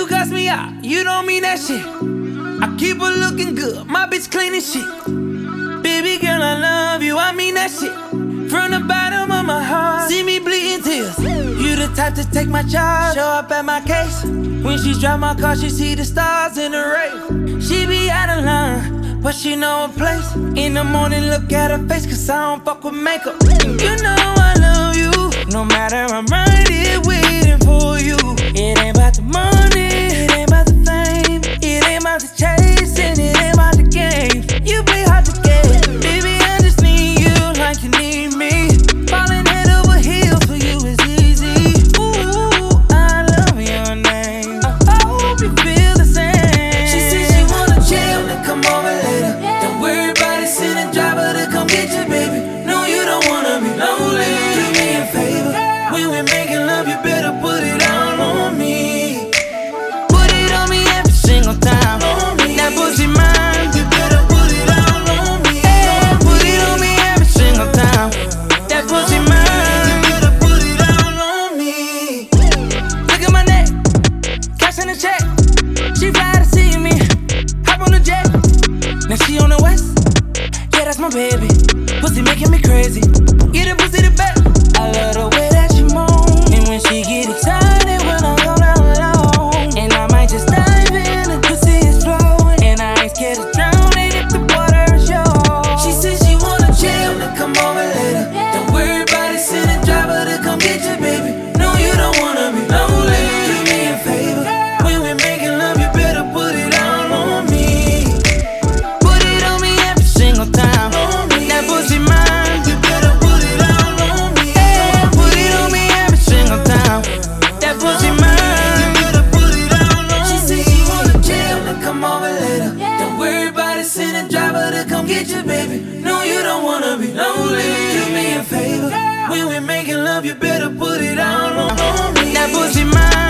you cuss me out, you don't mean that shit. I keep her looking good, my bitch clean as shit. Baby girl, I love you, I mean that shit. From the bottom of my heart, see me bleeding tears. You the type to take my charge, show up at my case. When she drive my car, she see the stars in the rain. She be out of line, but she know her place. In the morning, look at her face, cause I don't fuck with makeup. And you know I love you, no matter I'm right here waiting for you. It ain't about the money, it ain't about the fame, it ain't about the chase, and it ain't about the game. You play hard to get, baby, I just need you like you need me. Falling head over heels for you is easy. Ooh, I love your name, I hope you feel the same. She said she wanna chill and come over later. Don't worry about it, send a driver to come get you, baby. No, you don't wanna be lonely. Do me a favor, when we're making love, you better put it all on me. Put it on me every single time. That pussy mine, you better put it all on me. Yeah, put it on me every single time. That pussy mine, you better put it all on me. Look at my neck, cash in the check. She fly to see me, hop on the jet. Now she on the west, yeah, that's my baby. Pussy making me crazy, get a pussy the best. I love the way that she moan, and when she get excited when I go down low. And I might just dive in, the pussy is flowing, and I ain't scared of drowning if the water is yours. She said she wanna chill and come over later. Don't worry about it, send a driver to come get you, baby. No, you don't wanna be lonely. Do me a favor, when we're making love, you better put it all on me. Put it on me every single time. That pussy mine, you better put it all on me. Yeah, put it on me every single time. That pussy mine, you better put it all on me. She said she wanna chill and come over later. Don't worry about it, send a driver to come get you, baby. No, you don't wanna be lonely. Do me a favor, when we're making love, you better put it all on me. That pussy mine.